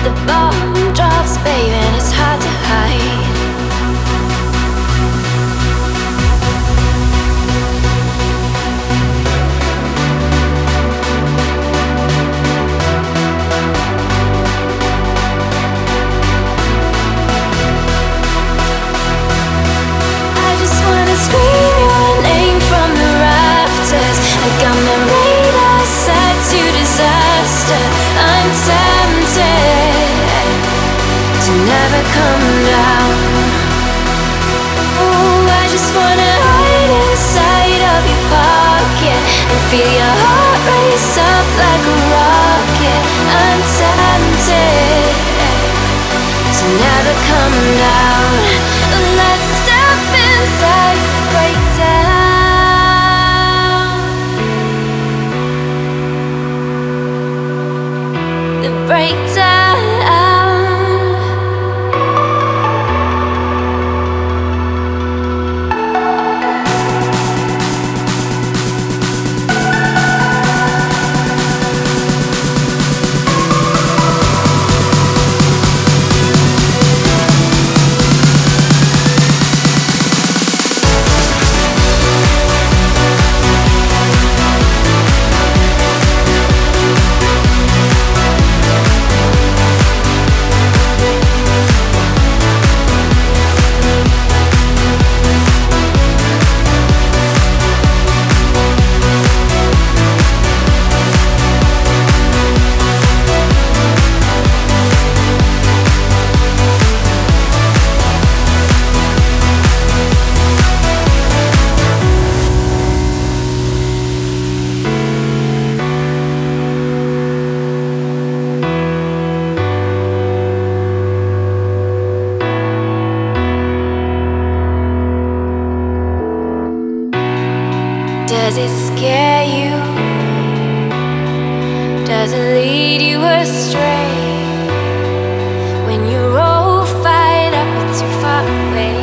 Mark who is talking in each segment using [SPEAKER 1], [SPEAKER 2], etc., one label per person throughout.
[SPEAKER 1] The bomb drops, baby, and it's hard to hide. I just wanna scream your name from the rafters. I got my radar set to disaster. I'm tempted to never come down. Oh, I just wanna hide inside of your pocket and feel your heart race up like a rocket. I'm tempted to never come down. Let's step inside the breakdown. The breakdown. Does it scare you? Does it lead you astray when you're all fired up but too far away?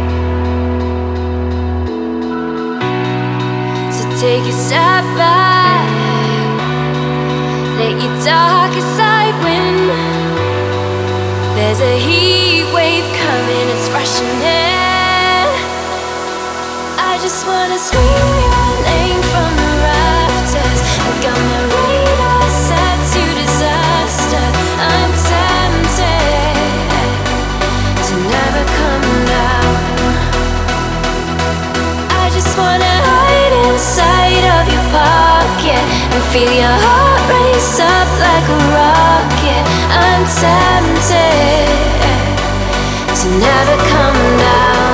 [SPEAKER 1] So take a step back, let your darkest side win. There's a heat wave coming, it's rushing in. I just wanna scream your name from the rafters. I got my radar set to disaster. I'm tempted to never come down. I just wanna hide inside of your pocket and feel your heart race up like a rocket. I'm tempted to never come down.